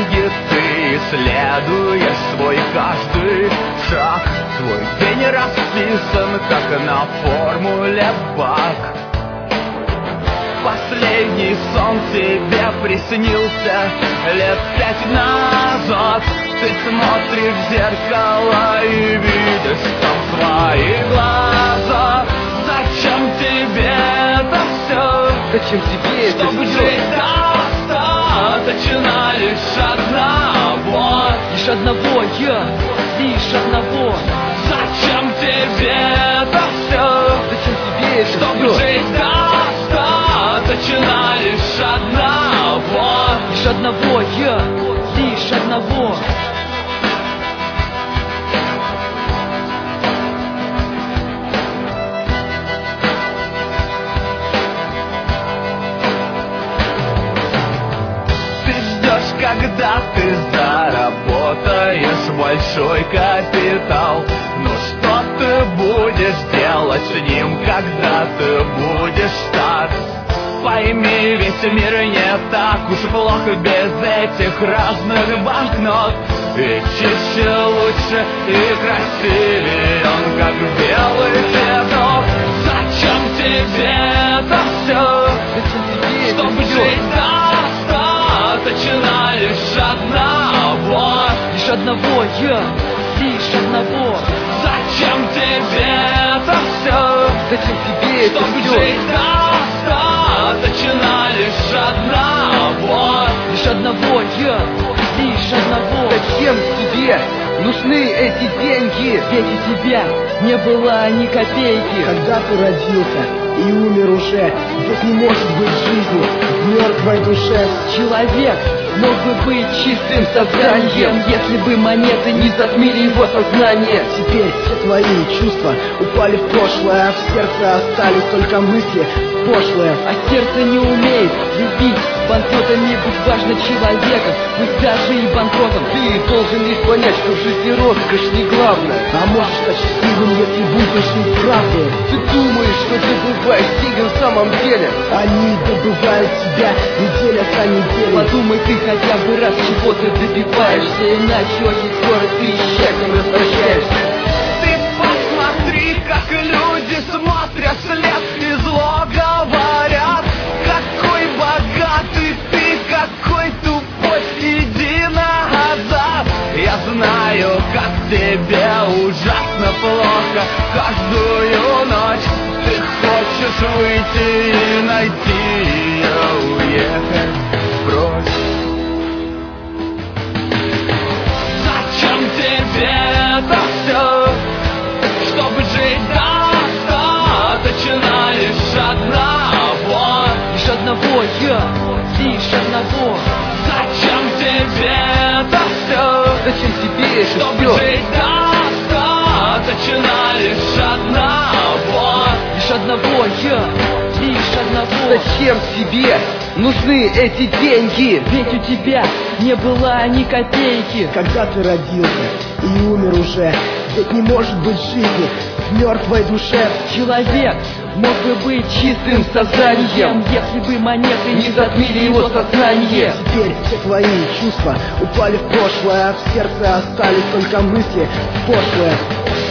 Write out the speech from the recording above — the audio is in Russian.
книги ты исследуешь свой каждый шаг. Твой день расписан, как на формуле Бак. Последний сон тебе приснился лет 5 назад. Ты смотришь в зеркало и видишь там свои глаза. Зачем тебе это все? Зачем тебе это Чтобы жить достаточно лишь одного. Лишь одного, лишь одного. Зачем тебе это все? Зачем тебе это Чтобы все? жить достаточно лишь одного. Лишь одного, лишь одного. Когда ты заработаешь большой капитал, но что ты будешь делать с ним, когда ты будешь стар? Пойми, весь мир не так уж плохо без этих разных банкнот. И чище, лучше и красивее он, как белый песок. Зачем тебе это все? Чтобы жить достаточно лишь одного. Лишь одного, лишь одного. Зачем тебе это все? Зачем тебе это Чтобы все? жить достаточно лишь одного. Лишь одного, лишь одного. Зачем тебе нужны эти деньги? Ведь у тебя не было ни копейки. Когда ты родился и умер уже, ведь не может быть жизни в мертвой душе. Человек мог бы быть чистым созданием, если бы монеты не затмили его сознание. Теперь все твои чувства упали в прошлое, а в сердце остались только мысли пошлые. А сердце не умеет любить. Банкротами быть важно человеком, быть даже и банкротом. Ты должен лишь понять, что в жизни роскошь не главное. А можешь стать счастливым, если будешь жить правдой. Ты думаешь, что ты добываешь деньги в самом деле? Они добывают тебя неделя за неделей. Подумай ты хотя бы раз, чего ты добиваешься, иначе очень скоро ты счастьем возвращаешься. Ты посмотри, как люди смотрят вслед и зло говорят. Какой богатый ты, какой тупой, иди назад. Я знаю, как тебе ужасно плохо каждую ночь. Ты хочешь выйти и найти ее, уехать прочь. Зачем тебе это все? Чтобы жить достаточно лишь одного. Лишь одного, лишь одного. Зачем тебе это все? Зачем тебе это Чтобы все? жить достаточно лишь одного. Лишь одного, лишь одного. Зачем тебе нужны эти деньги? Ведь у тебя не было ни копейки. Когда ты родился и умер уже, ведь не может быть жизни в мертвой душе. Человек мог бы быть чистым созданием, если бы монеты не затмили его сознание. Теперь все твои чувства упали в прошлое, а в сердце остались только мысли пошлые.